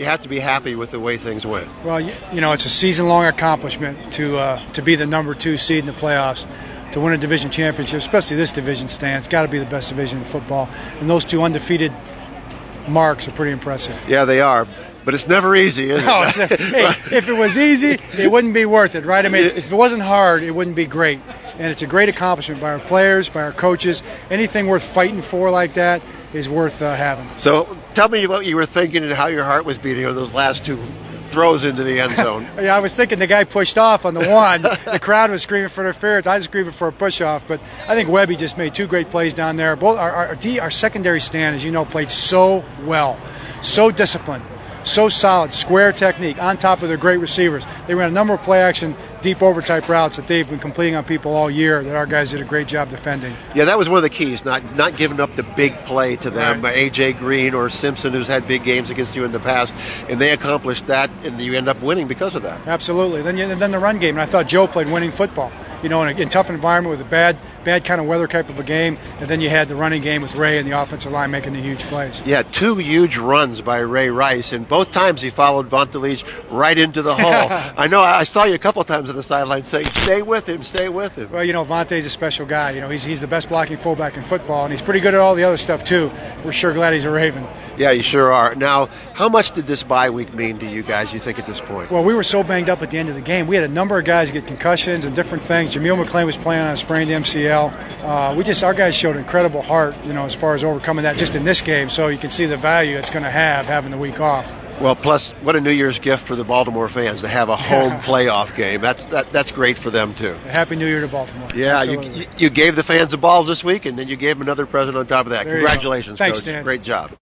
you have to be happy with the way things went. Well, it's a season-long accomplishment to be the number 2 seed in the playoffs, to win a division championship, especially this division, Stan. It's got to be the best division in football. And those 2 undefeated marks are pretty impressive. Yeah, they are. But it's never easy, is it? No, hey, if it was easy, it wouldn't be worth it, right? I mean, if it wasn't hard, it wouldn't be great. And it's a great accomplishment by our players, by our coaches. Anything worth fighting for like that is worth having. So tell me what you were thinking and how your heart was beating on those last 2 throws into the end zone. Yeah, I was thinking the guy pushed off on the one. The crowd was screaming for interference. I was screaming for a push-off. But I think Webby just made 2 great plays down there. Both our secondary stand, as you know, played so well, so disciplined, so solid, square technique, on top of their great receivers. They ran a number of play-action, deep over-type routes that they've been completing on people all year that our guys did a great job defending. Yeah, that was one of the keys, not giving up the big play to them. Right. A.J. Green or Simpson, who's had big games against you in the past, and they accomplished that, and you end up winning because of that. Absolutely. Then the run game, and I thought Joe played winning football. In a tough environment with a bad kind of weather type of a game, and then you had the running game with Ray and the offensive line making the huge plays. Yeah, 2 huge runs by Ray Rice, and both times he followed Vonta Leach right into the hole. I know I saw you a couple times on the sideline saying, stay with him. Well, Vontae's a special guy. He's the best blocking fullback in football, and he's pretty good at all the other stuff, too. We're sure glad he's a Raven. Yeah, you sure are. Now, how much did this bye week mean to you guys, you think, at this point? Well, we were so banged up at the end of the game. We had a number of guys get concussions and different things. Jameel McClain was playing on a sprained MCL. Our guys showed incredible heart, as far as overcoming that just in this game, so you can see the value it's going to have having the week off. Well, plus, what a New Year's gift for the Baltimore fans to have a home playoff game. That's great for them, too. Happy New Year to Baltimore. Yeah, you gave the fans the balls this week, and then you gave them another present on top of that. Congratulations, Thanks, Coach. Dan. Great job.